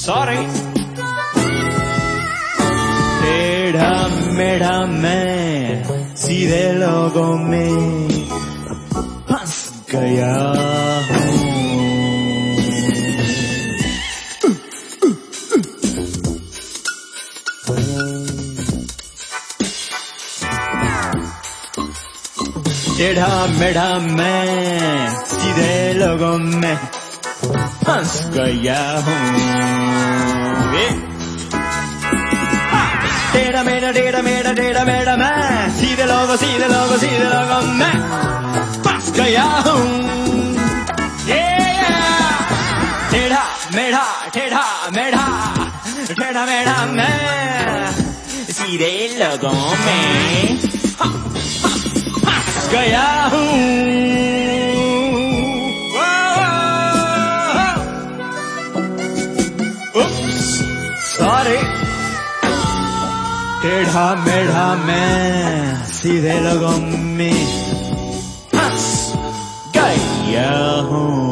Sorry. टेढ़ा मेढ़ा मैं सीधे लोगों में फंस गया हूँ। टेढ़ा मेढ़ा मैं सीधे लोगों में फंस गया हूँ। टेढ़ा मेढ़ा मैं सीधे लोगों में फंस गया हूँ। टेढ़ा मेढ़ा मैं सीधे लोगों में फंस गया हूँ। सॉरी। टेढ़ा मेढ़ा मैं सीधे लोगों में फंस गया हूँ।